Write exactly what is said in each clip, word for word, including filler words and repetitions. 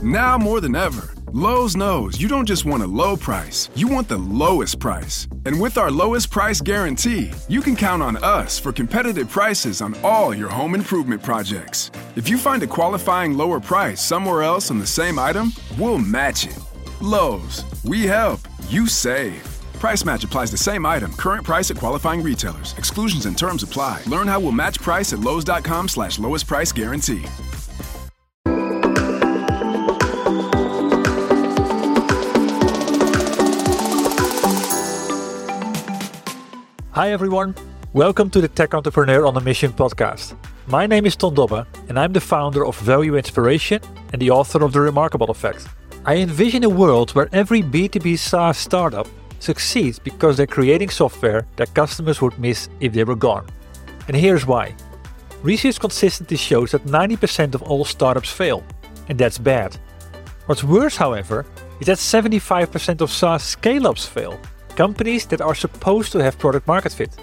Now more than ever, Lowe's knows you don't just want a low price, you want the lowest price. And with our lowest price guarantee, you can count on us for competitive prices on all your home improvement projects. If you find a qualifying lower price somewhere else on the same item, we'll match it. Lowe's, we help, you save. Price match applies to same item, current price at qualifying retailers. Exclusions and terms apply. Learn how we'll match price at lowes.com slash lowest price guarantee. Hi everyone, welcome to the Tech Entrepreneur on a Mission podcast. My name is Ton Dobbe and I'm the founder of Value Inspiration and the author of The Remarkable Effect. I envision a world where every B two B SaaS startup succeeds because they're creating software that customers would miss if they were gone. And here's why. Research consistently shows that ninety percent of all startups fail, and that's bad. What's worse, however, is that seventy-five percent of SaaS scale-ups fail. Companies that are supposed to have product market fit.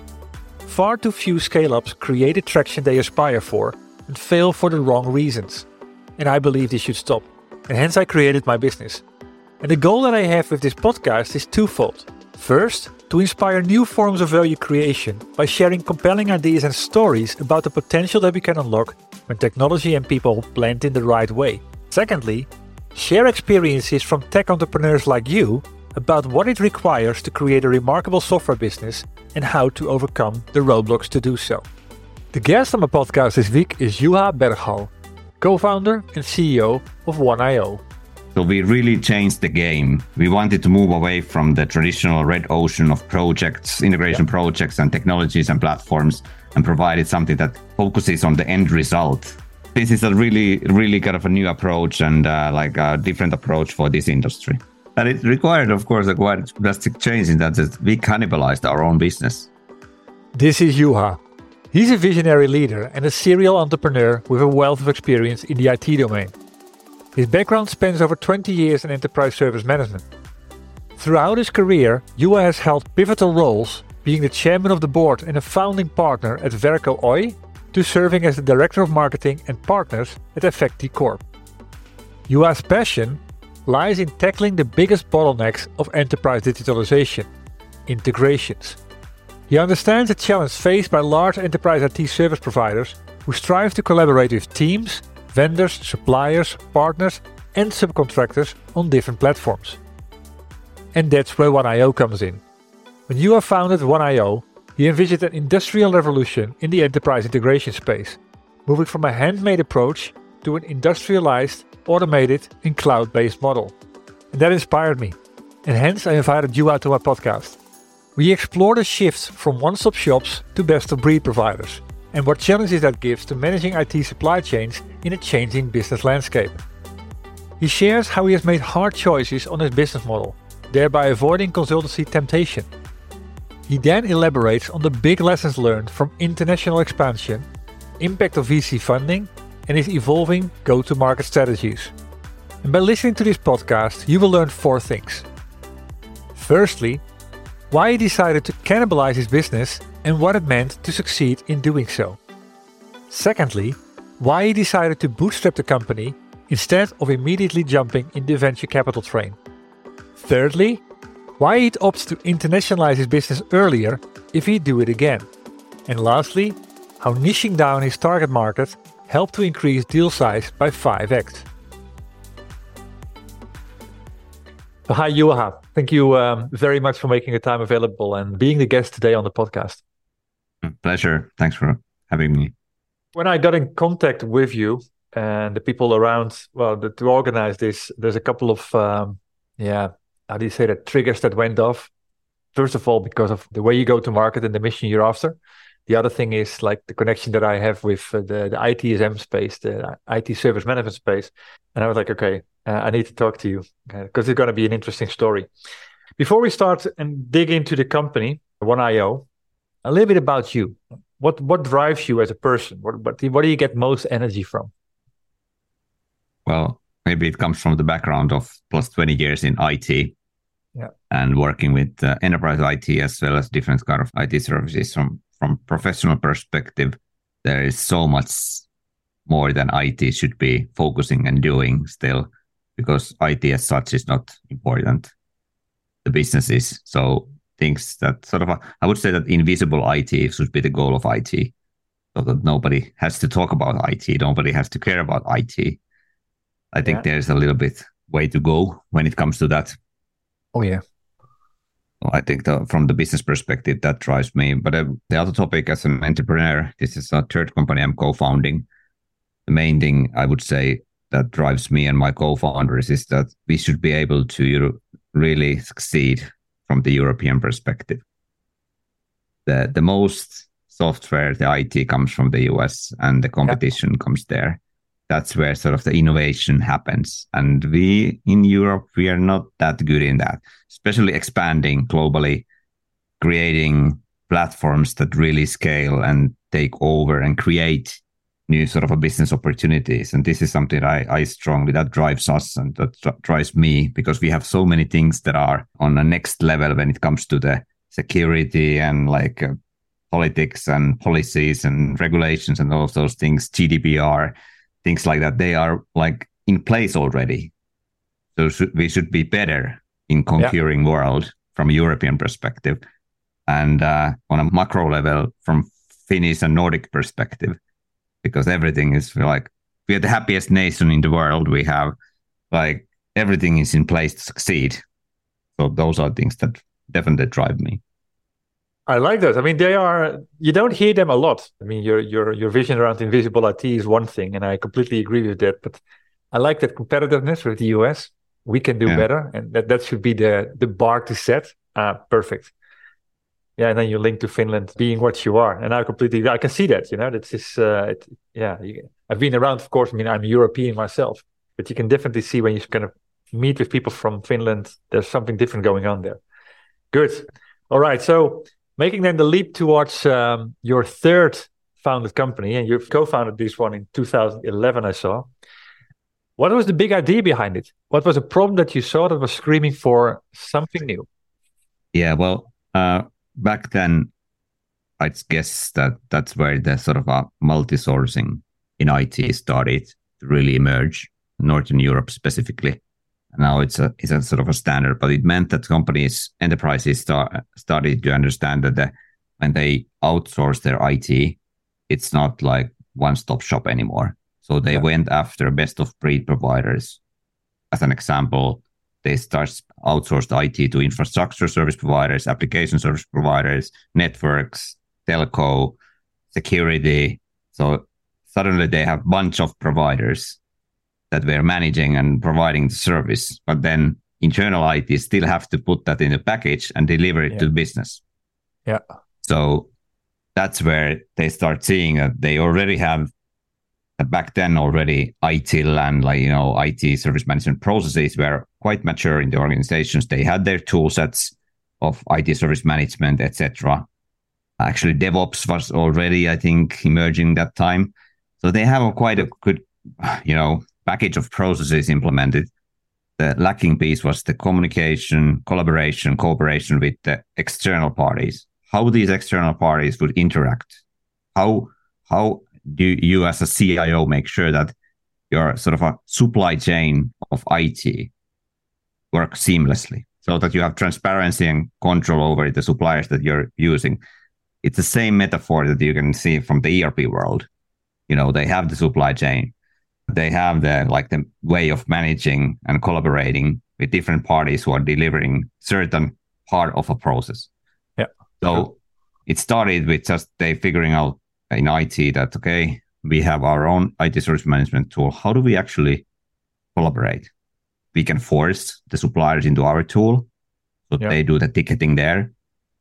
Far too few scale-ups create the traction they aspire for and fail for the wrong reasons. And I believe this should stop. And hence I created my business. And the goal that I have with this podcast is twofold. First, to inspire new forms of value creation by sharing compelling ideas and stories about the potential that we can unlock when technology and people blend in the right way. Secondly, share experiences from tech entrepreneurs like you about what it requires to create a remarkable software business and how to overcome the roadblocks to do so. The guest on my podcast this week is Juha Berghal, co-founder and C E O of one I O. So we really changed the game. We wanted to move away from the traditional red ocean of projects, integration yeah. projects and technologies and platforms, and provided something that focuses on the end result. This is a really, really kind of a new approach and uh, like a different approach for this industry. And it required, of course, a quite drastic change in that we cannibalized our own business. This is Juha. He's a visionary leader and a serial entrepreneur with a wealth of experience in the I T domain. His background spans over twenty years in enterprise service management. Throughout his career, Juha has held pivotal roles, being the chairman of the board and a founding partner at Verco Oy, to serving as the director of marketing and partners at Effecti Corp. Juha's passion lies in tackling the biggest bottlenecks of enterprise digitalization, integrations. He understands the challenge faced by large enterprise I T service providers who strive to collaborate with teams, vendors, suppliers, partners, and subcontractors on different platforms. And that's where one I O comes in. When Juha founded one I O, he envisioned an industrial revolution in the enterprise integration space, moving from a handmade approach to an industrialized, automated and cloud-based model. And that inspired me. And hence I invited Juha to my podcast. We explore the shift from one-stop shops to best-of-breed providers and what challenges that gives to managing I T supply chains in a changing business landscape. He shares how he has made hard choices on his business model, thereby avoiding consultancy temptation. He then elaborates on the big lessons learned from international expansion, impact of V C funding, and his evolving go-to-market strategies. And by listening to this podcast, you will learn four things. Firstly, why he decided to cannibalize his business and what it meant to succeed in doing so. Secondly, why he decided to bootstrap the company instead of immediately jumping in the venture capital train. Thirdly, why he'd opt to internationalize his business earlier if he'd do it again. And lastly, how niching down his target market helped to increase deal size by five x. So hi, Juha. Thank you um, very much for making the time available and being the guest today on the podcast. Pleasure. Thanks for having me. When I got in contact with you and the people around, well, the, to organize this, there's a couple of, um, yeah, how do you say that, triggers that went off. First of all, because of the way you go to market and the mission you're after. The other thing is like the connection that I have with uh, the, the I T S M space, the I T service management space. And I was like, okay, uh, I need to talk to you because uh, it's going to be an interesting story. Before we start and dig into the company, one I O, a little bit about you. What what drives you as a person? What, what, what do you get most energy from? Well, maybe it comes from the background of plus twenty years in I T. Yeah. And working with uh, enterprise I T as well as different kind of I T services from From professional perspective, there is so much more than I T should be focusing and doing still. because I T as such is not important. The business is. So things that sort of, a, I would say that invisible I T should be the goal of I T. So that nobody has to talk about I T. Nobody has to care about I T. I think yeah. there's a little bit way to go when it comes to that. Oh, yeah. So I think the, from the business perspective, that drives me. But uh, the other topic as an entrepreneur, this is a third company I'm co-founding. The main thing I would say that drives me and my co-founders is that we should be able to really succeed from the European perspective. The, the most software, the I T comes from the U S and the competition yep. comes there. That's where sort of the innovation happens. And we in Europe, we are not that good in that, especially expanding globally, creating platforms that really scale and take over and create new sort of a business opportunities. And this is something I, I strongly, that drives us and that drives me, because we have so many things that are on the next level when it comes to the security and like uh, politics and policies and regulations and all of those things, G D P R, things like that. They are like in place already. So should, we should be better in conquering yeah. world from a European perspective. And uh, on a macro level, from Finnish and Nordic perspective, because everything is like, we are the happiest nation in the world. We have like, everything is in place to succeed. So those are things that definitely drive me. I like those. I mean, they are, you don't hear them a lot. I mean, your your your vision around invisible I T is one thing, and I completely agree with that. But I like that competitiveness with the U S. We can do yeah. better, and that, that should be the, the bar to set. Uh, perfect. Yeah, and then you link to Finland being what you are. And I completely, I can see that, you know, that's just, uh, it, yeah, you, I've been around, of course, I mean, I'm European myself, but you can definitely see when you kind of meet with people from Finland, there's something different going on there. Good. All right. So making then the leap towards um, your third founded company, and you've co-founded this one in two thousand eleven, I saw. What was the big idea behind it? What was a problem that you saw that was screaming for something new? Yeah, well, uh, back then, I guess that that's where the sort of a multi-sourcing in I T started to really emerge, Northern Europe specifically. Now it's a it's a sort of a standard, but it meant that companies, enterprises start, started to understand that the, when they outsource their I T, it's not like one-stop shop anymore. So they yeah. went after best of breed providers. As an example, they start outsourced I T to infrastructure service providers, application service providers, networks, telco, security. So suddenly they have a bunch of providers that were managing and providing the service. But then internal I T still have to put that in a package and deliver it yeah. to the business. Yeah. So that's where they start seeing that they already have back then already I T L and like, you know, I T service management processes were quite mature in the organizations. They had their tool sets of I T service management, et cetera. Actually, DevOps was already, I think, emerging that time. So they have a quite a good, you know, package of processes implemented. The lacking piece was the communication, collaboration, cooperation with the external parties. How these external parties would interact. How how do you as a C I O make sure that your sort of a supply chain of I T works seamlessly so that you have transparency and control over the suppliers that you're using? It's the same metaphor that you can see from the E R P world. You know, they have the supply chain. They have the like the way of managing and collaborating with different parties who are delivering certain part of a process. Yeah. So sure. It started with just they figuring out in I T that, okay, we have our own I T service management tool. How do we actually collaborate? We can force the suppliers into our tool. So yeah. they do the ticketing there.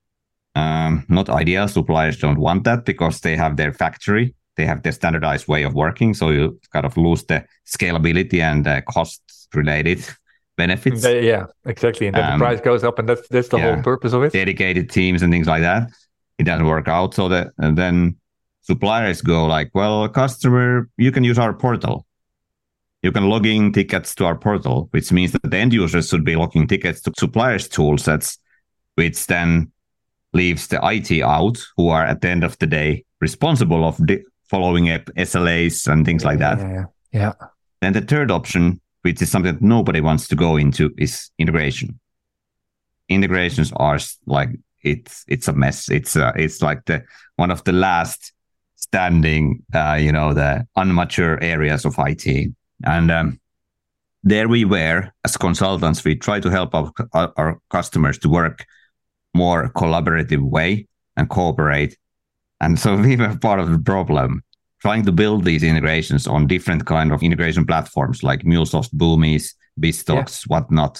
Um, not ideal. Suppliers don't want that because they have their factory. They have their standardized way of working. So you kind of lose the scalability and the cost-related benefits. Yeah, exactly. And then um, the price goes up, and that's that's the yeah, whole purpose of it. Dedicated teams and things like that. It doesn't work out. So that and then suppliers go like, well, customer, you can use our portal. You can log in tickets to our portal, which means that the end users should be logging tickets to suppliers' tool sets, which then leaves the I T out, who are at the end of the day responsible of di- following up S L As and things yeah, like that. Yeah, yeah. Then the third option, which is something that nobody wants to go into, is integration. Integrations are like, it's it's a mess. It's uh, it's like the one of the last standing, uh, you know, the unmature areas of I T. And um, there we were, as consultants, we try to help our, our, our customers to work more collaborative way and cooperate. And so we were part of the problem, trying to build these integrations on different kind of integration platforms like MuleSoft, Boomies, BizTalks, yeah. whatnot.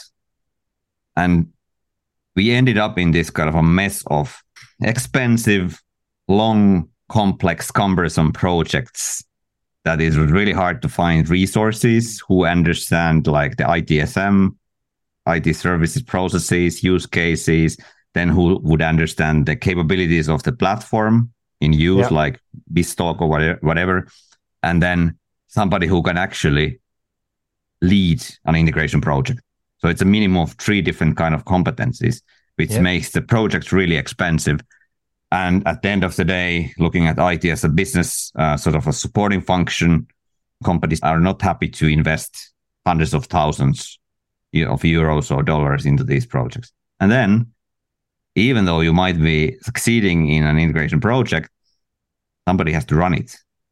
And we ended up in this kind of a mess of expensive, long, complex, cumbersome projects that is really hard to find resources who understand like the I T S M, I T services, processes, use cases, then who would understand the capabilities of the platform in use, yeah. like BizTalk or whatever, whatever, and then somebody who can actually lead an integration project. So it's a minimum of three different kind of competencies, which yeah. makes the project really expensive. And at the end of the day, looking at I T as a business, uh, sort of a supporting function, companies are not happy to invest hundreds of thousands of euros or dollars into these projects. And then, even though you might be succeeding in an integration project, somebody has to run it.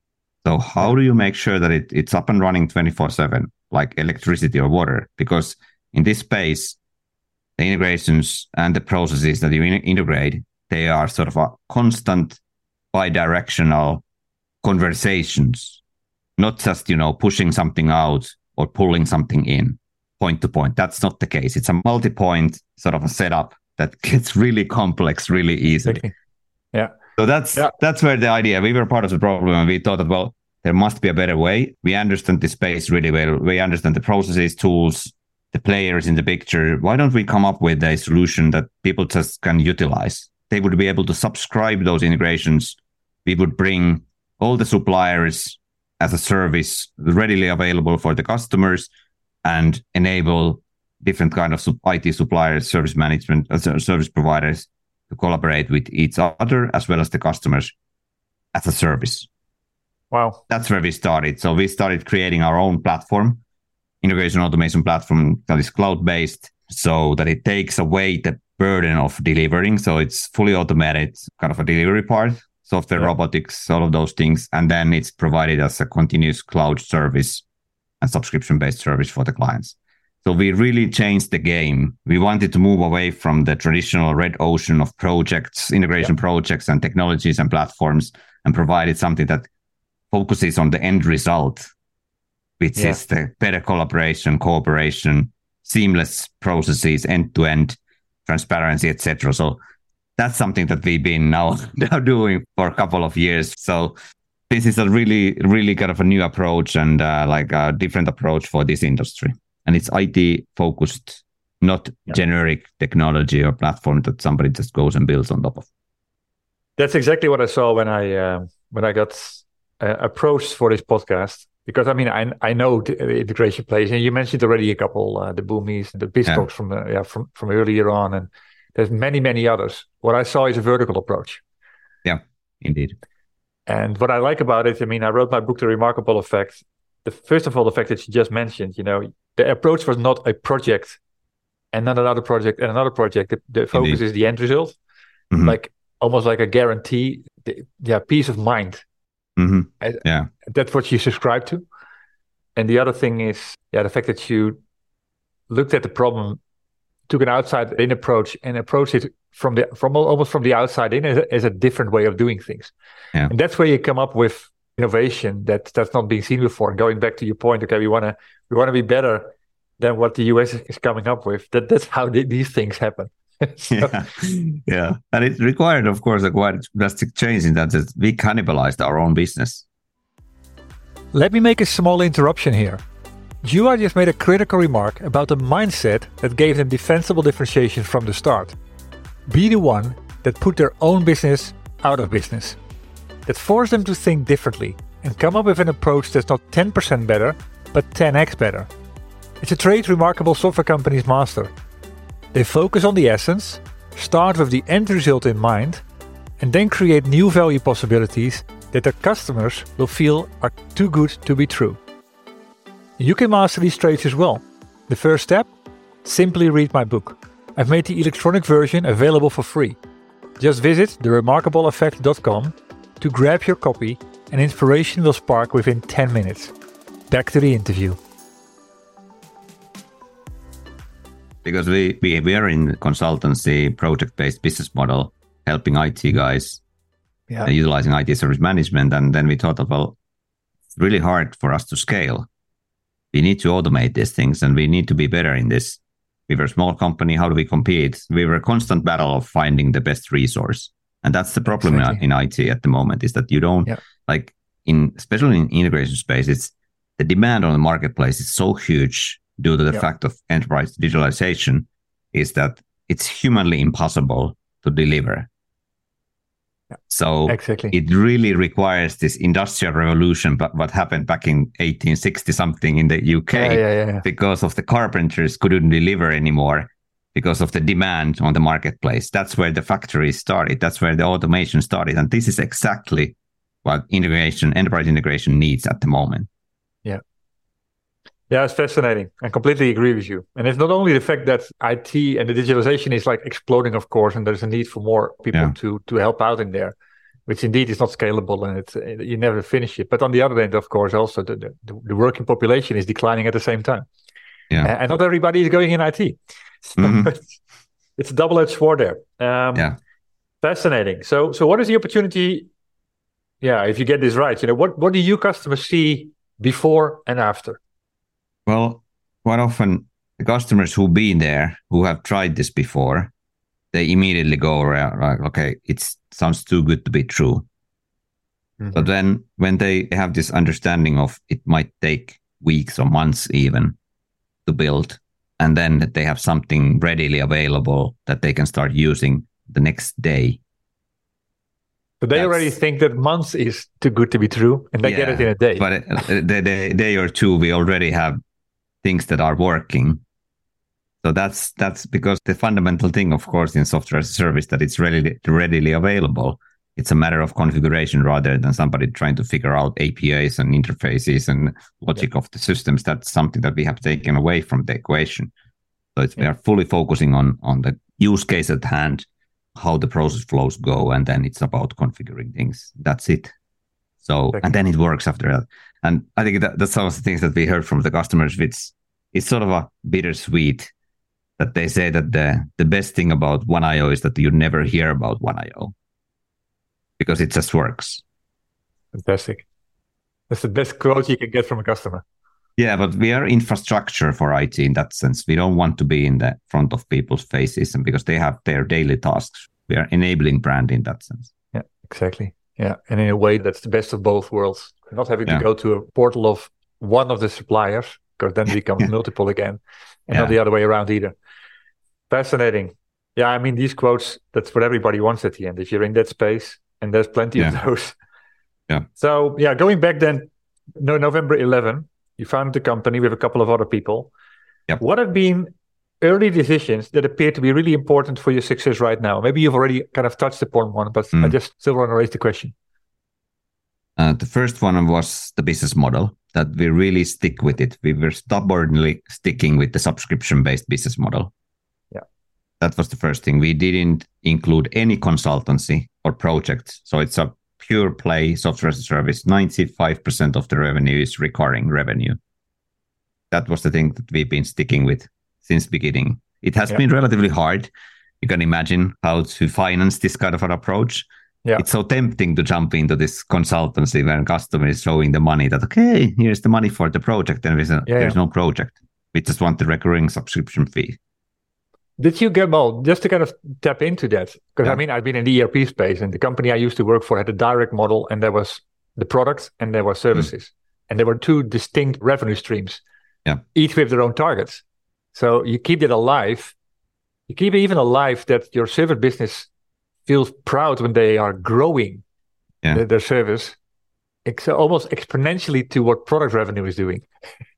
So how do you make sure that it, it's up and running twenty-four seven, like electricity or water? Because in this space, the integrations and the processes that you in- integrate, they are sort of a constant bi-directional conversations, not just, you know, pushing something out or pulling something in point to point. That's not the case. It's a multi-point sort of a setup that gets really complex really easily. Okay. Yeah. So that's yeah. that's where the idea, we were part of the problem, and we thought that, well, there must be a better way. We understand the space really well. We understand the processes, tools, the players in the picture. Why don't we come up with a solution that people just can utilize? They would be able to subscribe those integrations. We would bring all the suppliers as a service readily available for the customers and enable different kind of I T suppliers, service management, uh, service providers to collaborate with each other as well as the customers as a service. Wow. That's where we started. So we started creating our own platform, integration automation platform that is cloud-based, so that it takes away the burden of delivering. So it's fully automated, kind of a delivery part, software, yeah. robotics, all of those things. And then it's provided as a continuous cloud service and subscription-based service for the clients. So we really changed the game. We wanted to move away from the traditional red ocean of projects, integration yeah. projects and technologies and platforms, and provided something that focuses on the end result, which yeah. is the better collaboration, cooperation, seamless processes, end-to-end, transparency, et cetera. So that's something that we've been now, now doing for a couple of years. So this is a really, really kind of a new approach and uh, like a different approach for this industry. And it's I T focused, not yeah. generic technology or platform that somebody just goes and builds on top of. That's exactly what I saw when I uh, when I got uh, approached for this podcast. Because I mean, I I know the integration plays, and you mentioned already a couple, uh, the Boomies, the BizTalks yeah. from uh, yeah from from earlier on, and there's many many others. What I saw is a vertical approach. Yeah, indeed. And what I like about it, I mean, I wrote my book, The Remarkable Effect. The first of all, the fact that you just mentioned, you know, the approach was not a project and not another project and another project. The, the focus indeed. Is the end result, mm-hmm. like almost like a guarantee, the, yeah, peace of mind. Mm-hmm. Yeah, that's what you subscribe to. And the other thing is, yeah, the fact that you looked at the problem, took an outside-in approach, and approached it from the from almost from the outside in as a, as a different way of doing things. Yeah. And that's where you come up with innovation that that's not being seen before. And going back to your point, okay, we want to we want to be better than what the U S is coming up with. That that's how the, these things happen. so. Yeah, yeah, and it required, of course, a quite drastic change in that we cannibalized our own business. Let me make a small interruption here. Juha just made a critical remark about the mindset that gave them defensible differentiation from the start. Be the one that put their own business out of business. That forced them to think differently and come up with an approach that's not ten percent better, but ten x better. It's a trait remarkable software companies master. They focus on the essence, start with the end result in mind, and then create new value possibilities that their customers will feel are too good to be true. You can master these traits as well. The first step? Simply read my book. I've made the electronic version available for free. Just visit the remarkable effect dot com to grab your copy, and inspiration will spark within ten minutes. Back to the interview. Because we, we, we are in consultancy, project-based business model, helping I T guys, yeah. uh, utilizing I T service management. And then we thought, well, it's really hard for us to scale. We need to automate these things and we need to be better in this. We were a small company. How do we compete? We were a constant battle of finding the best resource. And that's the problem exactly. in, in I T at the moment, is that you don't, yeah. like, in especially in integration space, it's the demand on the marketplace is so huge due to the yeah. fact of enterprise digitalization, is that it's humanly impossible to deliver. Yeah. So exactly. it really requires this industrial revolution, but what happened back in eighteen sixty something in the U K, yeah, yeah, yeah. because of the carpenters couldn't deliver anymore because of the demand on the marketplace. That's where the factory started. That's where the automation started. And this is exactly what integration, enterprise integration needs at the moment. Yeah. Yeah, it's fascinating. I completely agree with you. And it's not only the fact that I T and the digitalization is like exploding, of course, and there's a need for more people yeah. to to help out in there, which indeed is not scalable and it's you never finish it. But on the other end, of course, also the, the, the working population is declining at the same time. Yeah. And not everybody is going in I T. So mm-hmm. it's a double-edged sword there. Um, yeah. Fascinating. So so what is the opportunity? Yeah, if you get this right, you know, what, what do you customers see before and after? Well, quite often the customers who've been there, who have tried this before, they immediately go around like, okay, it sounds too good to be true. Mm-hmm. But then when they have this understanding of it might take weeks or months even to build, and then they have something readily available that they can start using the next day. So they That's, already think that months is too good to be true, and they yeah, get it in a day. But a day, day or two, we already have things that are working. So that's that's because the fundamental thing, of course, in software as a service, that it's readily, readily available. It's a matter of configuration rather than somebody trying to figure out A P Is and interfaces and logic yeah. of the systems. That's something that we have taken away from the equation. So it's, yeah. we are fully focusing on, on the use case at hand, how the process flows go, and then it's about configuring things. That's it. So, exactly. and then it works after that. And I think that, that's some of the things that we heard from the customers. It's, it's sort of a bittersweet that they say that the, the best thing about one I O is that you never hear about one I O because it just works. Fantastic. That's the best quote you can get from a customer. Yeah, but we are infrastructure for I T in that sense. We don't want to be in the front of people's faces, and because they have their daily tasks. We are enabling brand in that sense. Yeah, exactly. Yeah, and in a way that's the best of both worlds. Not having yeah. to go to a portal of one of the suppliers, because then it becomes yeah. multiple again, and yeah. not the other way around either. Fascinating. Yeah, I mean, these quotes, that's what everybody wants at the end. If you're in that space, and there's plenty yeah. of those. Yeah. So, yeah, going back then, no, November eleventh, you founded the company with a couple of other people. Yep. What have been early decisions that appear to be really important for your success right now? Maybe you've already kind of touched upon one, but mm. I just still want to raise the question. Uh, the first one was the business model, that we really stick with it. We were stubbornly sticking with the subscription-based business model. Yeah, that was the first thing. We didn't include any consultancy or projects. So it's a pure play software as a service. ninety-five percent of the revenue is recurring revenue. That was the thing that we've been sticking with since beginning. It has yeah. been relatively hard. You can imagine how to finance this kind of an approach. Yeah. It's so tempting to jump into this consultancy when customer is showing the money that, okay, here's the money for the project, and there's, a, yeah, there's yeah. no project. We just want the recurring subscription fee. Did you get, well, just to kind of tap into that, because yeah. I mean, I've been in the E R P space, and the company I used to work for had a direct model, and there was the products and there were services. Mm. And there were two distinct revenue streams, yeah. each with their own targets. So you keep it alive. You keep it even alive that your service business feels proud when they are growing yeah. their, their service ex- almost exponentially to what product revenue is doing.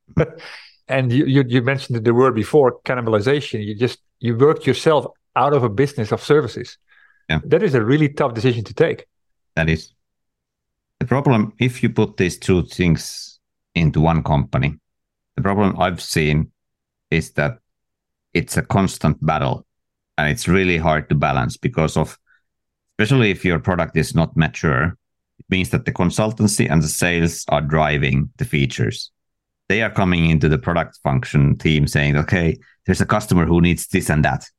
And you, you you mentioned the word before, cannibalization. You just you worked yourself out of a business of services. Yeah. That is a really tough decision to take. That is. The problem, if you put these two things into one company, The problem I've seen is that it's a constant battle, and it's really hard to balance because of, especially if your product is not mature, it means that the consultancy and the sales are driving the features. They are coming into the product function team saying, okay, there's a customer who needs this and that.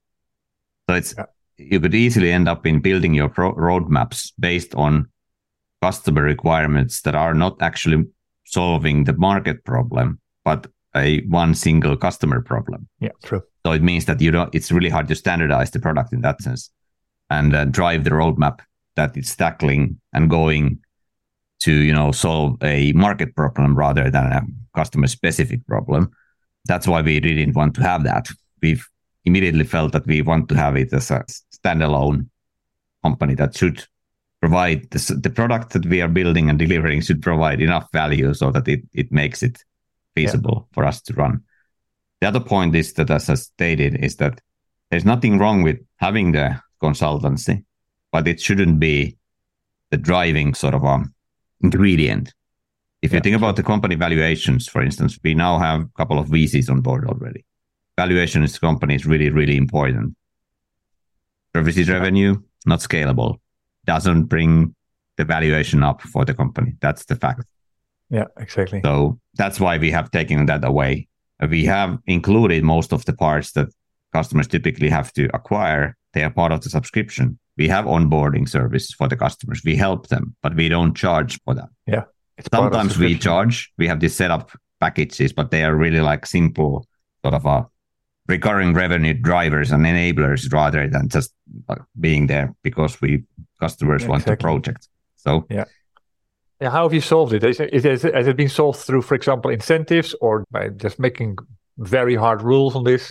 So it's yeah. You could easily end up in building your pro- roadmaps based on customer requirements that are not actually solving the market problem, but a one single customer problem. Yeah, true. So it means that you don't. It's really hard to standardize the product in that sense, and uh, drive the roadmap that it's tackling and going to, you know, solve a market problem rather than a customer specific problem. That's why we didn't want to have that. We've immediately felt that we want to have it as a standalone company that should provide this, the product that we are building and delivering should provide enough value so that it, it makes it feasible yeah. for us to run. The other point is that, as I stated, is that there's nothing wrong with having the consultancy, but it shouldn't be the driving sort of um, ingredient. If yeah. you think about the company valuations, for instance, we now have a couple of V Cs on board already. Valuation is company is really, really important. Services yeah. revenue, not scalable, doesn't bring the valuation up for the company. That's the fact. Yeah, exactly. So that's why we have taken that away. We have included most of the parts that customers typically have to acquire. They are part of the subscription. We have onboarding service for the customers. We help them, but we don't charge for that. Yeah. Sometimes we charge. We have these setup packages, but they are really like simple sort of a recurring revenue drivers and enablers rather than just being there because we customers yeah, want exactly. the project. So yeah. Yeah, how have you solved it? Is it, is it? Has it been solved through, for example, incentives or by just making very hard rules on this?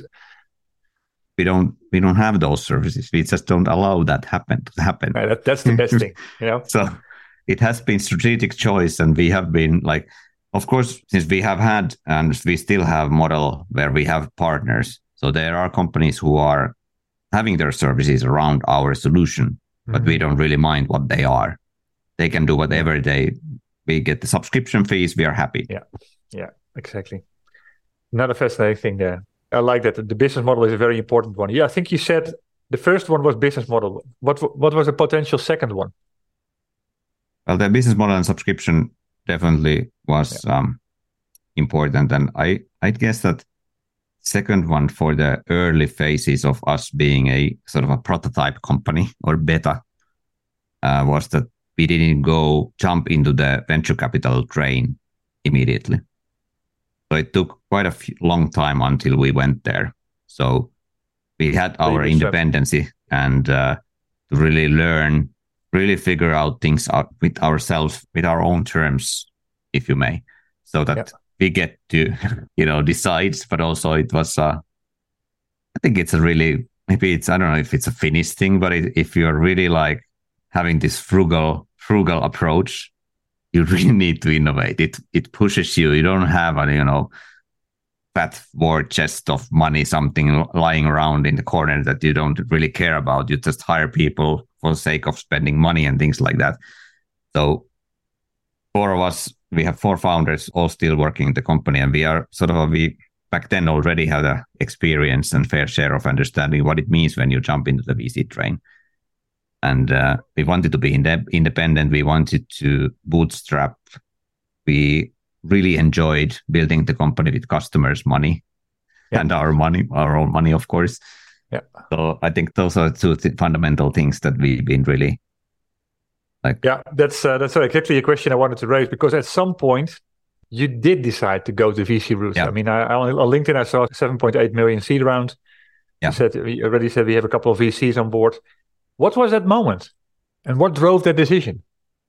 We don't we don't have those services. We just don't allow that happen to happen. Right, that, that's the best thing, you know. So it has been strategic choice, and we have been like, of course, since we have had and we still have model where we have partners. So there are companies who are having their services around our solution, but mm-hmm. we don't really mind what they are. They can do whatever they, we get the subscription fees, we are happy. Yeah, yeah, exactly. Another fascinating thing there. I like that. The business model is a very important one. Yeah, I think you said the first one was business model. What what was a potential second one? Well, the business model and subscription definitely was yeah. um, important. And I, I guess that second one for the early phases of us being a sort of a prototype company or beta uh, was that we didn't go jump into the venture capital train immediately. So it took quite a few, long time until we went there. So we had our independency and uh, to really learn, really figure out things out with ourselves, with our own terms, if you may, so that yep. we get to, you know, decide. But also it was, uh, I think it's a really, maybe it's, I don't know if it's a Finnish thing, but it, if you're really like having this frugal, frugal approach, you really need to innovate. It it pushes you. You don't have a, you know, fat war chest of money, something lying around in the corner that you don't really care about. You just hire people for the sake of spending money and things like that. So four of us, we have four founders all still working in the company, and we are sort of, we back then already had a experience and fair share of understanding what it means when you jump into the V C train. And uh, we wanted to be inde- independent. We wanted to bootstrap. We really enjoyed building the company with customers' money yeah. and our money, our own money, of course. Yeah. So I think those are two th- fundamental things that we've been really like. Yeah, that's uh, that's exactly a question I wanted to raise, because at some point you did decide to go the V C route. Yeah. I mean, I, I, on LinkedIn I saw seven point eight million seed round. Yeah. You said we already said we have a couple of V Cs on board. What was that moment, and what drove that decision?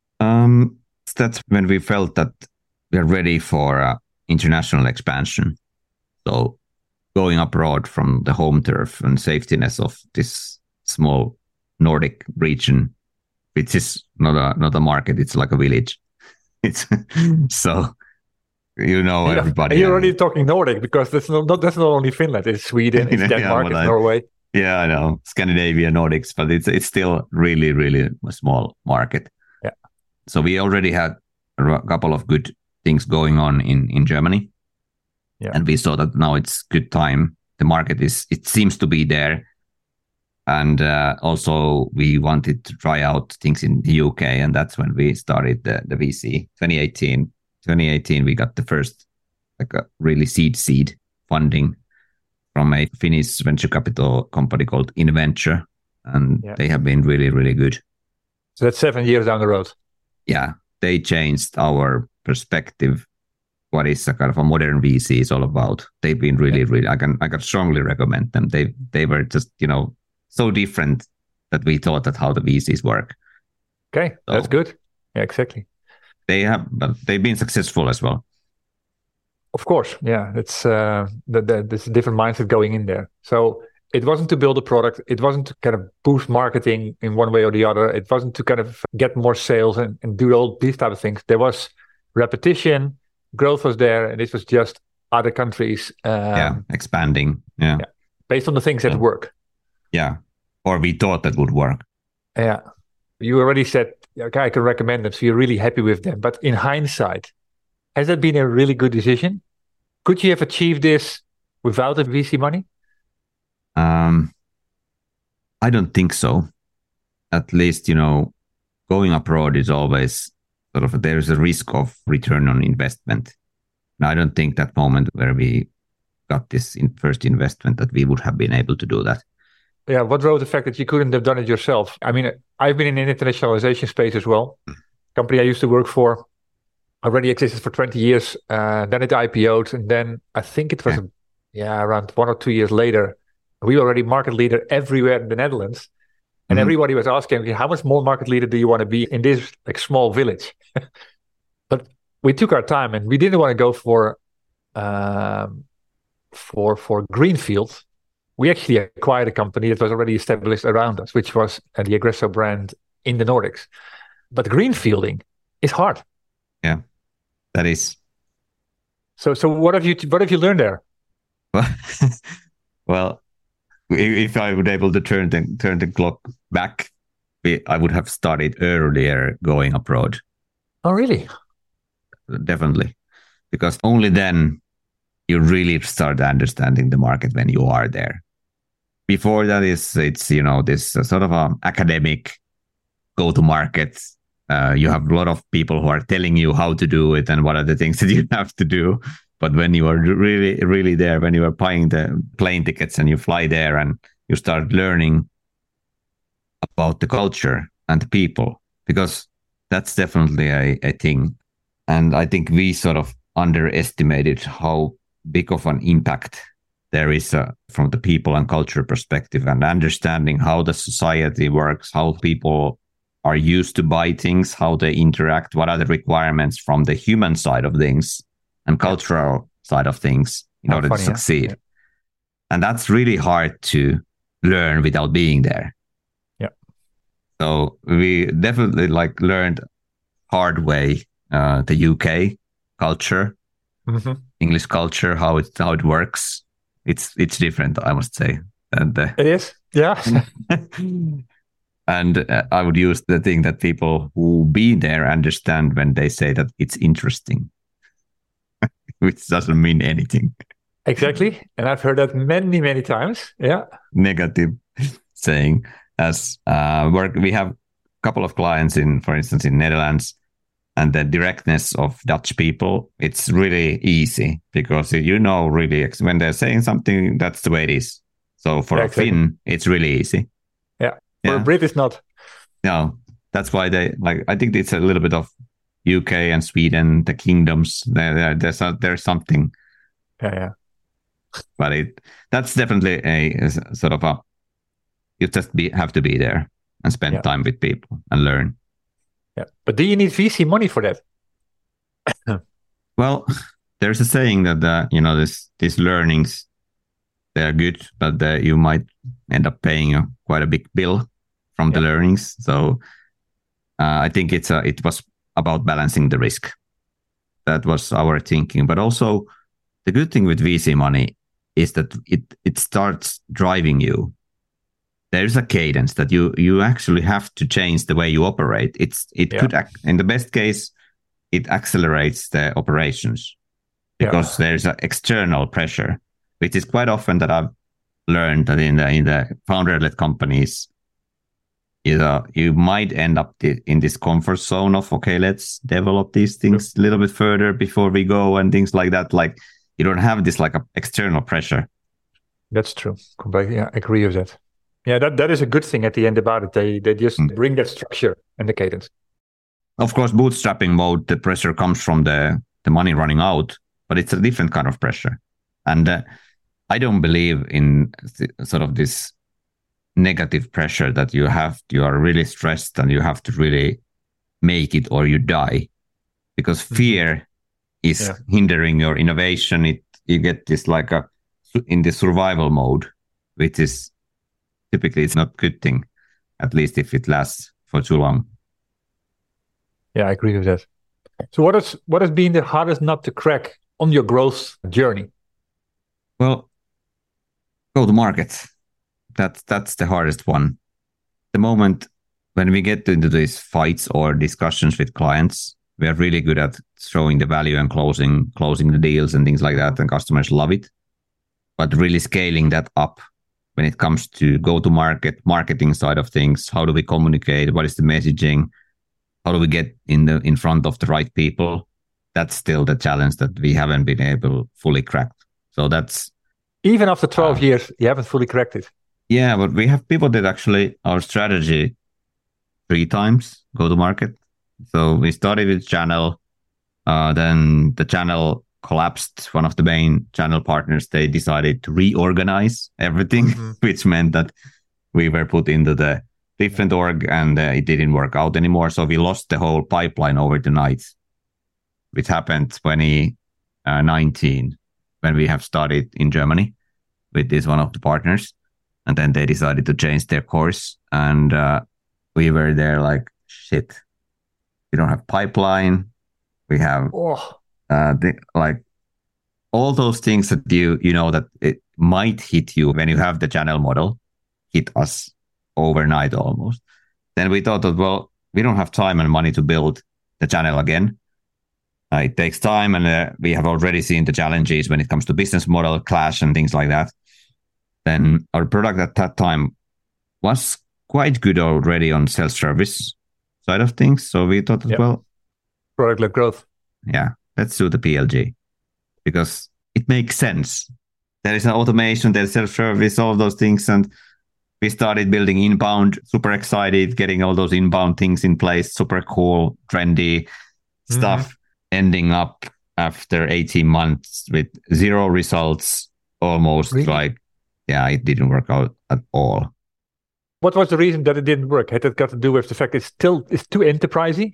Um, that's when we felt that we are ready for uh, international expansion. So going abroad from the home turf and safetiness of this small Nordic region, which is not a not a market, it's like a village. It's so you know yeah, everybody. You're already talking Nordic, because that's not that's not only Finland. It's Sweden, it's Denmark, yeah, it's I, Norway. Yeah, I know, Scandinavia, Nordics, but it's it's still really, really a small market. Yeah. So we already had a couple of good things going on in, in Germany. Yeah. And we saw that now it's good time. The market is, it seems to be there. And uh, also we wanted to try out things in the U K. And that's when we started the, the V C. twenty eighteen, twenty eighteen, we got the first like a really seed seed funding from a Finnish venture capital company called Inventure. And yeah. they have been really, really good. So that's seven years down the road. Yeah, they changed our perspective. What is a kind of a modern V C is all about. They've been really, yeah. really. I can, I can strongly recommend them. They, they were just, you know, so different that we thought that how the V Cs work. Okay, so that's good. Yeah, exactly. They have, but they've been successful as well. Of course, yeah. It's uh, the, the, there's a different mindset going in there. So it wasn't to build a product. It wasn't to kind of boost marketing in one way or the other. It wasn't to kind of get more sales and, and do all these type of things. There was repetition, growth was there, and this was just other countries. Um, yeah, expanding. Yeah. yeah. Based on the things that yeah. work. Yeah, or we thought that would work. Yeah. You already said, okay, I can recommend them, so you're really happy with them. But in hindsight, has that been a really good decision? Could you have achieved this without the V C money? Um, I don't think so. At least, you know, going abroad is always sort of, there's a risk of return on investment. Now, I don't think that moment where we got this in first investment that we would have been able to do that. Yeah, what drove the fact that you couldn't have done it yourself? I mean, I've been in the internationalization space as well. The company I used to work for already existed for twenty years. Uh, then it I P O'd. And then I think it was, yeah. yeah, around one or two years later, we were already market leader everywhere in the Netherlands. And mm-hmm. everybody was asking, okay, how much more market leader do you want to be in this like small village? But we took our time and we didn't want to go for um, for for greenfield. We actually acquired a company that was already established around us, which was uh, the Aggresso brand in the Nordics. But greenfielding is hard. Yeah, that is. So, so what have you what have you learned there? Well, if I would able to turn the turn the clock back, I would have started earlier going abroad. Oh, really? Definitely, because only then you really start understanding the market when you are there. Before that is it's you know this uh, sort of a academic go to market. Uh, you have a lot of people who are telling you how to do it and what are the things that you have to do. But when you are really, really there, when you are buying the plane tickets and you fly there and you start learning about the culture and the people, because that's definitely a, a thing. And I think we sort of underestimated how big of an impact there is uh, from the people and culture perspective, and understanding how the society works, how people are used to buy things, how they interact, what are the requirements from the human side of things and cultural side of things in How order funny, to succeed. Yeah. And that's really hard to learn without being there. Yeah. So we definitely like learned hard way uh, the U K culture, mm-hmm. English culture, how it how it works. It's it's different, I must say. And uh, it is, yeah. And uh, I would use the thing that people who be there understand when they say that it's interesting. Which doesn't mean anything. Exactly. And I've heard that many, many times. Yeah. Negative saying. As uh, work, we have a couple of clients in, for instance, in Netherlands, and the directness of Dutch people, it's really easy because you know really when they're saying something, that's the way it is. So for yeah, a exactly. Finn, it's really easy. Yeah. For yeah. a Brit, it's not. No, that's why they like. I think it's a little bit of U K and Sweden, the kingdoms. There, there there's a, there's something. Yeah, yeah. But it that's definitely a, a sort of a. You just be have to be there and spend yeah. time with people and learn. Yeah, but do you need V C money for that? Well, there's a saying that uh, you know this these learnings, they're good, but uh, you might end up paying a, quite a big bill from yeah. the learnings. So uh, I think it's a, it was about balancing the risk. That was our thinking. But also the good thing with V C money is that it it starts driving you. There's a cadence that you you actually have to change the way you operate. It's it yeah. could in the best case, it accelerates the operations. because yeah. there's an external pressure, which is quite often that I've learned that in the in the founder-led companies, you know, you might end up in this comfort zone of, okay, let's develop these things a little bit further before we go and things like that. Like you don't have this like a external pressure. That's true. Completely, yeah, I agree with that. Yeah, that, that is a good thing at the end about it. They they just mm. bring that structure and the cadence. Of course, bootstrapping mode, the pressure comes from the, the money running out, but it's a different kind of pressure. And uh, I don't believe in th- sort of this negative pressure that you have, you are really stressed and you have to really make it or you die, because fear is yeah. hindering your innovation. It you get this like a in the survival mode, which is typically it's not a good thing, at least if it lasts for too long. Yeah, I agree with that. So what is what has been the hardest nut to crack on your growth journey? Well, go to market. That's that's the hardest one. The moment when we get into these fights or discussions with clients, we are really good at showing the value and closing closing the deals and things like that, and customers love it. But really scaling that up when it comes to go-to-market, marketing side of things, how do we communicate? What is the messaging? How do we get in the in front of the right people? That's still the challenge that we haven't been able fully cracked. So that's even after twelve uh, years, you haven't fully cracked it. Yeah, but we have people that actually our strategy three times go to market. So we started with channel, uh, then the channel collapsed. One of the main channel partners, they decided to reorganize everything, mm-hmm. which meant that we were put into the different org and uh, it didn't work out anymore. So we lost the whole pipeline over the night, which happened twenty nineteen when we have started in Germany with this one of the partners. And then they decided to change their course. And uh, we were there like, shit, we don't have pipeline. We have oh. uh, the, like all those things that you you know that it might hit you when you have the channel model, hit us overnight almost. Then we thought that, well, we don't have time and money to build the channel again. Uh, it takes time, and uh, we have already seen the challenges when it comes to business model clash and things like that. Then our product at that time was quite good already on self-service side of things. So we thought, yep. well, product-led growth. Yeah, let's do the P L G because it makes sense. There is an automation, there's self-service, all those things. And we started building inbound, super excited, getting all those inbound things in place, super cool, trendy mm-hmm. stuff, ending up after eighteen months with zero results, almost really? like, yeah, it didn't work out at all. What was the reason that it didn't work? Had it got to do with the fact it's still it's too enterprisey?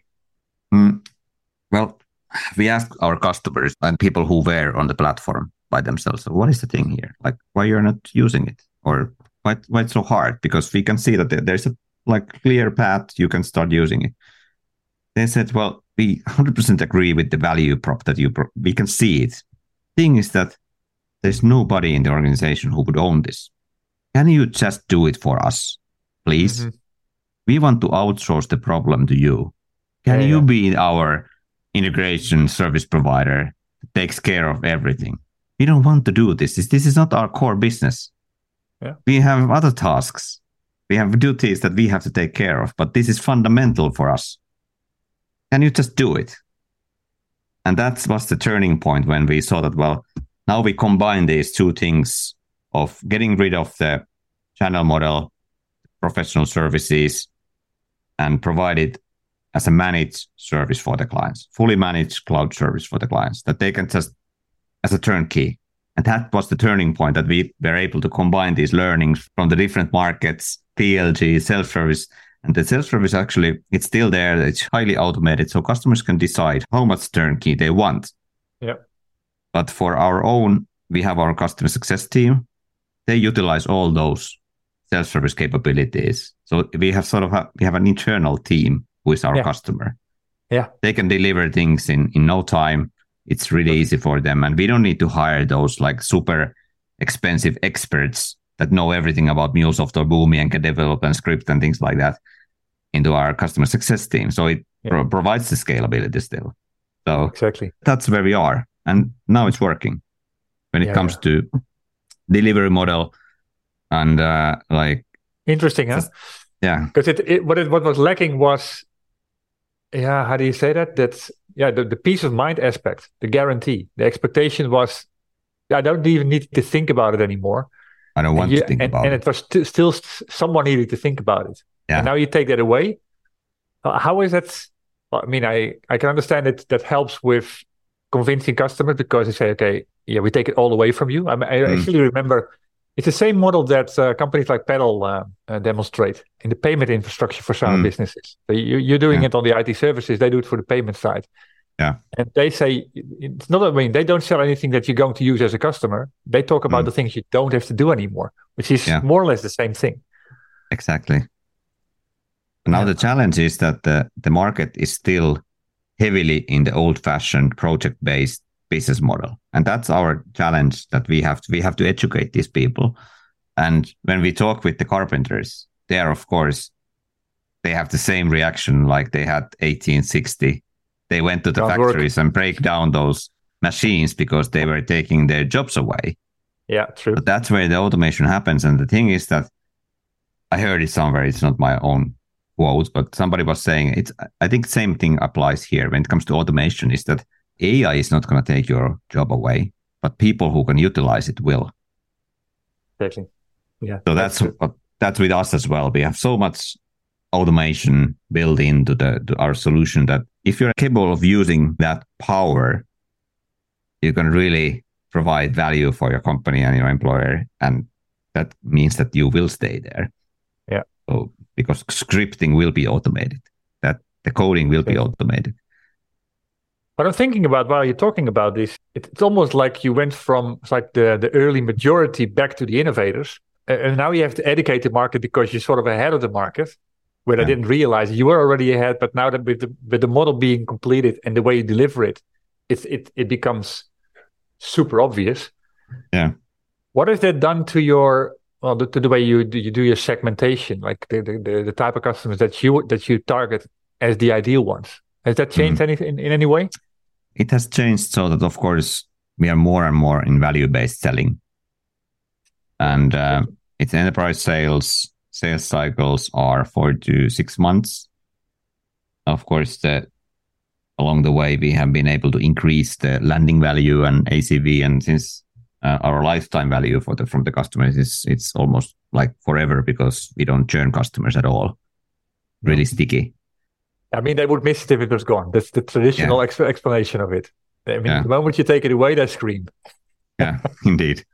Mm. Well, we asked our customers and people who were on the platform by themselves, so what is the thing here? Like, why you're not using it? Or why, why it's so hard? Because we can see that there's a like clear path, you can start using it. They said, well, we one hundred percent agree with the value prop that you, pro- we can see it. Thing is that there's nobody in the organization who would own this. Can you just do it for us, please? Mm-hmm. We want to outsource the problem to you. Can yeah, you yeah. be our integration service provider that takes care of everything? We don't want to do this. This, this is not our core business. Yeah. We have other tasks. We have duties that we have to take care of, but this is fundamental for us. Can you just do it? And that was the turning point when we saw that, well, now we combine these two things of getting rid of the channel model, professional services, and provide it as a managed service for the clients, fully managed cloud service for the clients that they can just as a turnkey. And that was the turning point that we were able to combine these learnings from the different markets, P L G, self-service. And the self-service actually, it's still there. It's highly automated. So customers can decide how much turnkey they want. Yeah. But for our own, we have our customer success team. They utilize all those self-service capabilities. So we have sort of a, we have an internal team who is our yeah. customer. Yeah. They can deliver things in, in no time. It's really easy for them. And we don't need to hire those like super expensive experts that know everything about MuleSoft or Boomi and can develop and script and things like that into our customer success team. So it yeah. pro- provides the scalability still. So exactly. That's where we are. And now it's working when it Yeah, comes yeah. to delivery model and uh, like Interesting, huh? just- yeah, Because it, it what it what was lacking was, yeah, how do you say that? That's yeah, the, the peace of mind aspect, the guarantee. The expectation was, I don't even need to think about it anymore. I don't And want you, to think and, about and it. it was st- still s- someone needed to think about it. Yeah. And now you take that away. Uh, How is that? Well, I mean, I, I can understand that that helps with convincing customers because they say, okay, yeah, we take it all away from you. I, mean, I Mm. actually remember it's the same model that uh, companies like Paddle uh, uh, demonstrate in the payment infrastructure for some Mm. businesses. So you, you're doing Yeah. it on the I T services, they do it for the payment side. Yeah. And they say, it's not, I mean, they don't sell anything that you're going to use as a customer. They talk about Mm. the things you don't have to do anymore, which is Yeah. more or less the same thing. Exactly. Now Yeah. the challenge is that the, the market is still heavily in the old-fashioned project-based business model, and that's our challenge. That we have to, we have to educate these people. And when we talk with the carpenters, they are, of course, they have the same reaction like they had eighteen sixty. They went to the Can't work. factories and break down those machines because they were taking their jobs away. Yeah, true. But that's where the automation happens. And the thing is that I heard it somewhere, it's not my own quote, but somebody was saying it's, I think same thing applies here when it comes to automation, is that A I is not going to take your job away, but people who can utilize it will. Exactly. Yeah. So that's what that's with us as well. We have so much automation built into the to our solution that if you're capable of using that power, you can really provide value for your company and your employer, and that means that you will stay there. Yeah. So because scripting will be automated, that the coding will be Yeah. automated. But I'm thinking about while you're talking about this, it, it's almost like you went from it's like the, the early majority back to the innovators. And, and now you have to educate the market because you're sort of ahead of the market, where Yeah. I didn't realize you were already ahead. But now that with the with the model being completed and the way you deliver it, it's it it becomes super obvious. Yeah. What has that done to your well the, to the way you do, you do your segmentation, like the, the the the type of customers that you that you target as the ideal ones? Has that changed Mhm. anything in, in any way? It has changed so that, of course, we are more and more in value-based selling. And uh, it's enterprise sales. Sales cycles are four to six months. Of course, the, along the way, we have been able to increase the landing value and A C V. And since uh, our lifetime value for the from the customers is it's almost like forever because we don't churn customers at all. Really sticky. I mean, they would miss it if it was gone. That's the traditional ex- explanation of it. I mean, Yeah. the moment you take it away, they scream. Yeah, indeed.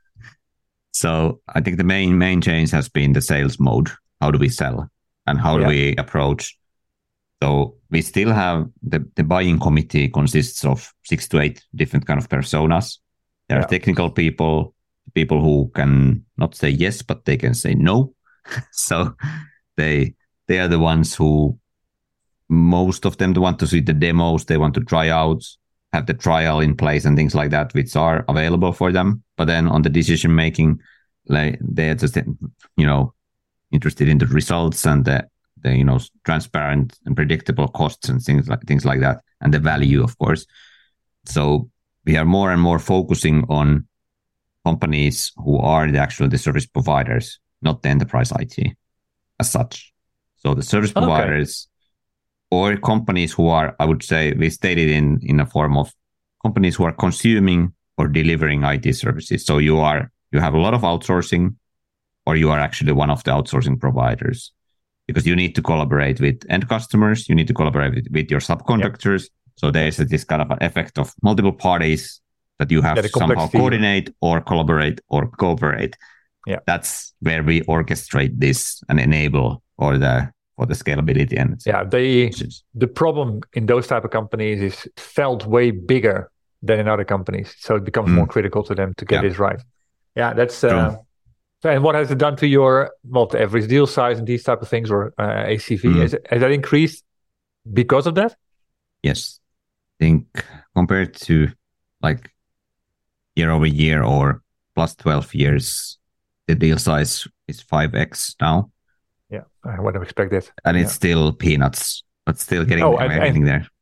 So I think the main main change has been the sales mode. How do we sell and how do Yeah. we approach? So we still have the, the buying committee consists of six to eight different kind of personas. There Yeah. are technical people, people who can not say yes, but they can say no. So they they are the ones who most of them want to see the demos, they want to try out, have the trial in place and things like that, which are available for them. But then on the decision making, like they're just, you know, interested in the results and the, the you know, transparent and predictable costs and things like things like that, and the value, of course. So we are more and more focusing on companies who are the actual the service providers, not the enterprise I T as such. So the service Okay. providers or companies who are, I would say, we stated in in a form of companies who are consuming or delivering I T services. So you are you have a lot of outsourcing, or you are actually one of the outsourcing providers, because you need to collaborate with end customers, you need to collaborate with, with your subcontractors. Yep. So there is this kind of an effect of multiple parties that you have Yeah, to the somehow complexity. coordinate or collaborate or cooperate. Yeah. That's where we orchestrate this and enable or the for the scalability and Yeah, they the problem in those type of companies is felt way bigger than in other companies, so it becomes Mm. more critical to them to get Yeah. this right. Yeah, that's. Uh, True. so and what has it done to your well, the average deal size and these type of things, or uh, A C V? Mm. Has, has that increased because of that? Yes. I think compared to like year over year or plus twelve years, the deal size is five x now. Yeah, I would have expected. And it's Yeah. still peanuts, but still getting, Oh, there, and- getting and- there.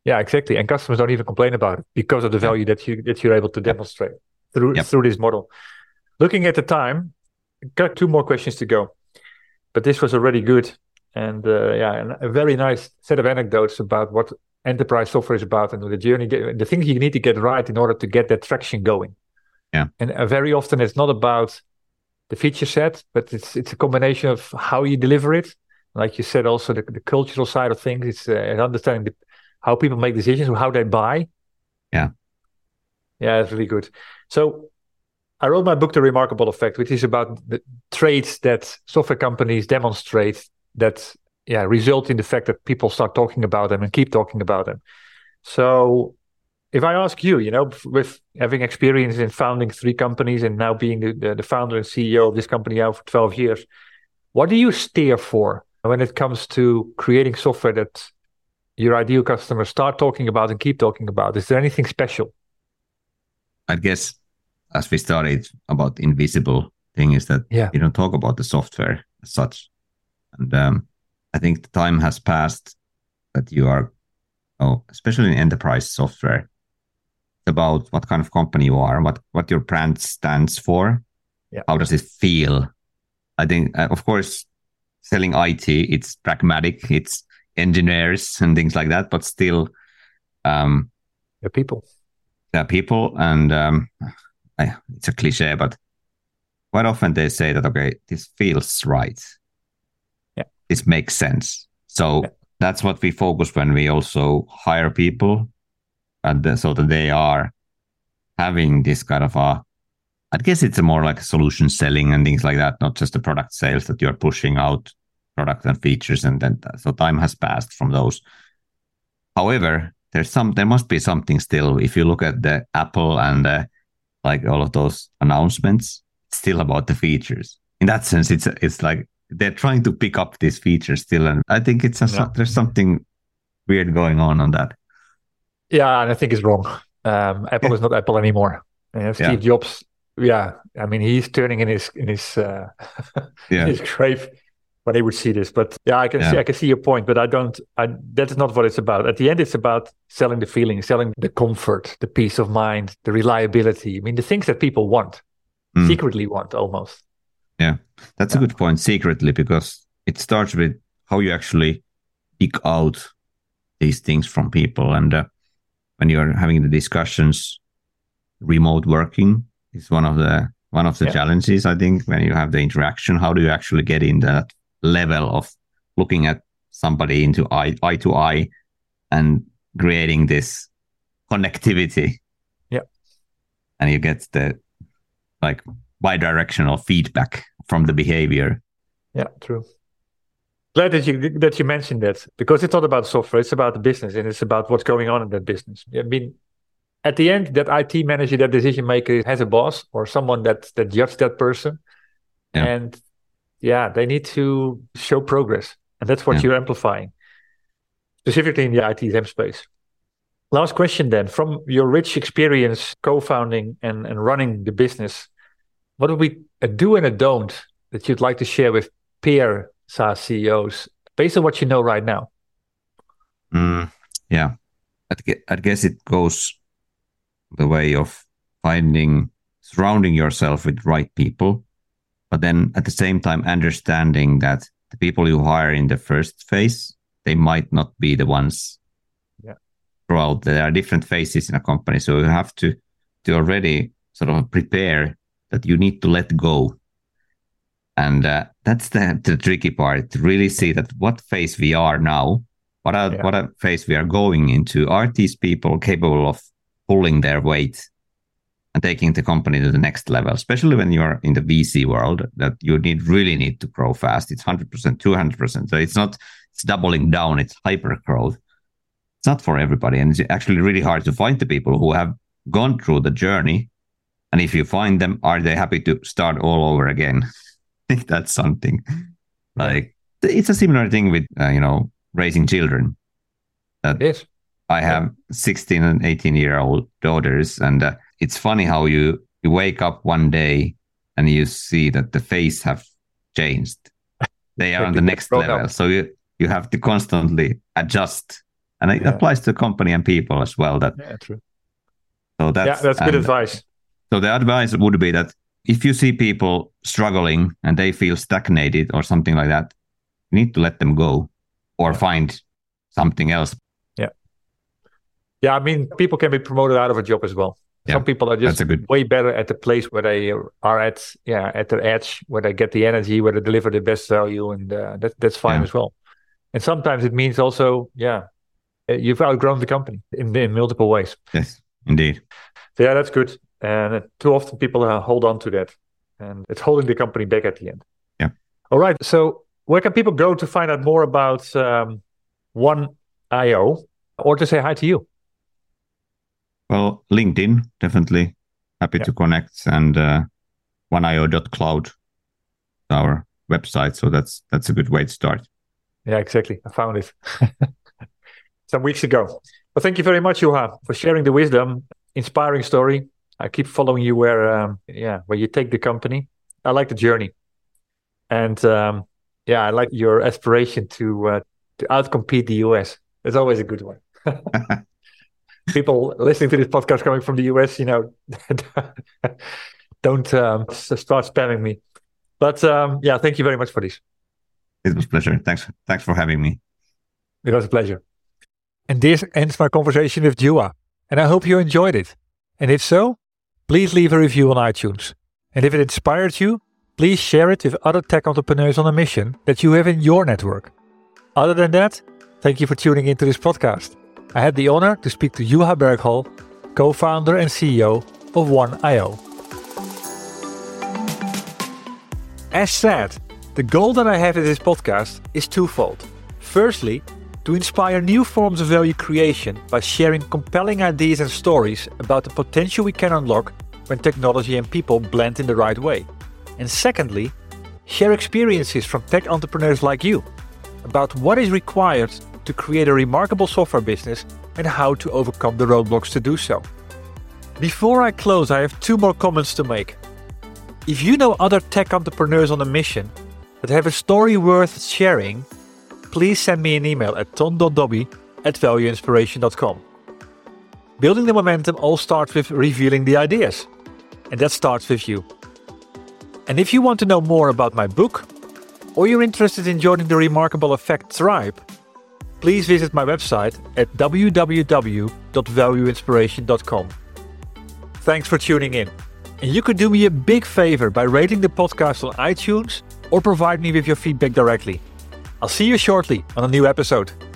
Yeah, exactly. And customers don't even complain about it because of the value yep. that you that you're able to demonstrate yep. through yep. through this model. Looking at the time, got two more questions to go, but this was already good, and uh, yeah, and a very nice set of anecdotes about what enterprise software is about and the journey, the things you need to get right in order to get that traction going. Yeah, and uh, very often it's not about the feature set, but it's it's a combination of how you deliver it. Like you said, also the, the cultural side of things. It's uh, understanding the, how people make decisions, how they buy. Yeah, yeah, it's really good. So I wrote my book, The Remarkable Effect, which is about the traits that software companies demonstrate that yeah result in the fact that people start talking about them and keep talking about them. So if I ask you, you know, with having experience in founding three companies and now being the, the, the founder and C E O of this company now for twelve years, what do you steer for when it comes to creating software that your ideal customers start talking about and keep talking about? Is there anything special? I guess as we started about invisible thing is that yeah. you don't talk about the software as such. And um, I think the time has passed that you are, oh, especially in enterprise software, about what kind of company you are, what, what your brand stands for. Yeah. How does it feel? I think, uh, of course, selling I T, it's pragmatic, it's engineers and things like that, but still... Um, they're people. They're people, and um, I, it's a cliche, but quite often they say that, okay, this feels right. Yeah. This makes sense. So yeah. that's what we focus when we also hire people, and the, so that they are having this kind of a, I guess it's a more like a solution selling and things like that, not just the product sales that you're pushing out product and features, and then so time has passed from those. However, there's some, there must be something still. If you look at the Apple and uh, like all of those announcements, it's still about the features. In that sense, it's it's like they're trying to pick up these features still, and I think it's a, yeah. there's something weird going on on that. Yeah, and I think it's wrong. Um, Apple yeah. is not Apple anymore. Uh, Steve yeah. Jobs, yeah, I mean he's turning in his in his uh, yeah. his grave when he would see this. But yeah, I can yeah. see I can see your point, but I don't. I that's not what it's about. At the end, it's about selling the feeling, selling the comfort, the peace of mind, the reliability. I mean, the things that people want, mm. secretly want almost. Yeah, that's yeah. a good point. Secretly, because it starts with how you actually pick out these things from people, and uh, when you're having the discussions, remote working is one of the one of the yeah. challenges. I think when you have the interaction, how do you actually get in that level of looking at somebody into eye, eye to eye and creating this connectivity? Yeah. And you get the like bi-directional feedback from the behavior. Yeah, true. Glad that you that you mentioned that, because it's not about software, it's about the business, and it's about what's going on in that business. I mean, at the end, that I T manager, that decision maker has a boss or someone that that judges that person. Yeah. And yeah, they need to show progress. And that's what yeah. you're amplifying, specifically in the I T S M space. Last question then. From your rich experience co-founding and, and running the business, what would be a do and a don't that you'd like to share with peer SaaS C E Os based on what you know right now? Mm, yeah, I guess it goes the way of finding, surrounding yourself with right people, but then at the same time understanding that the people you hire in the first phase, they might not be the ones yeah. throughout. There are different phases in a company, so you have to to already sort of prepare that you need to let go. And uh, that's the, the tricky part, to really see that what phase we are now, what are, yeah. what a phase we are going into. Are these people capable of pulling their weight and taking the company to the next level, especially when you're in the V C world, that you need really need to grow fast. It's one hundred percent, two hundred percent. So it's not, it's doubling down, it's hyper growth. It's not for everybody. And it's actually really hard to find the people who have gone through the journey. And if you find them, are they happy to start all over again? I think that's something like, it's a similar thing with, uh, you know, raising children. That yes. I have sixteen and eighteen year old daughters, and uh, it's funny how you, you wake up one day and you see that the face have changed. They are on the next level. Up. So you, you have to constantly adjust And it yeah. applies to company and people as well. That yeah, true. So that's, yeah, that's good advice. So the advice would be that if you see people struggling and they feel stagnated or something like that, you need to let them go or yeah. find something else. Yeah. Yeah, I mean, people can be promoted out of a job as well. Yeah, some people are just good... way better at the place where they are at, yeah, at their edge, where they get the energy, where they deliver the best value, and uh, that, that's fine yeah. as well. And sometimes it means also, yeah, you've outgrown the company in, in multiple ways. Yes, indeed. So yeah, that's good. And uh, too often people uh, hold on to that, and it's holding the company back at the end. Yeah. All right. So where can people go to find out more about um, one I O or to say hi to you? Well, LinkedIn, definitely. Happy yeah. to connect. And uh, one I O dot cloud, our website. So that's that's a good way to start. Yeah, exactly. I found it some weeks ago. Well, thank you very much, Juha, for sharing the wisdom. Inspiring story. I keep following you where, um, yeah, where you take the company. I like the journey. And um, yeah, I like your aspiration to uh, to outcompete the U S. It's always a good one. People listening to this podcast coming from the U S, you know, don't um, start spamming me. But um, yeah, thank you very much for this. It was a pleasure. Thanks, thanks for having me. It was a pleasure. And this ends my conversation with Juha. And I hope you enjoyed it. And if so, please leave a review on iTunes. And if it inspired you, please share it with other tech entrepreneurs on a mission that you have in your network. Other than that, thank you for tuning into this podcast. I had the honor to speak to Juha Berghal, co-founder and C E O of one I O. As said, the goal that I have in this podcast is twofold. Firstly, to inspire new forms of value creation by sharing compelling ideas and stories about the potential we can unlock when technology and people blend in the right way. And secondly, share experiences from tech entrepreneurs like you about what is required to create a remarkable software business and how to overcome the roadblocks to do so. Before I close, I have two more comments to make. If you know other tech entrepreneurs on a mission that have a story worth sharing, please send me an email at ton dot dobby at value inspiration dot com. Building the momentum all starts with revealing the ideas, and that starts with you. And if you want to know more about my book, or you're interested in joining the Remarkable Effect tribe, please visit my website at w w w dot value inspiration dot com. Thanks for tuning in. And you could do me a big favor by rating the podcast on iTunes or provide me with your feedback directly. I'll see you shortly on a new episode.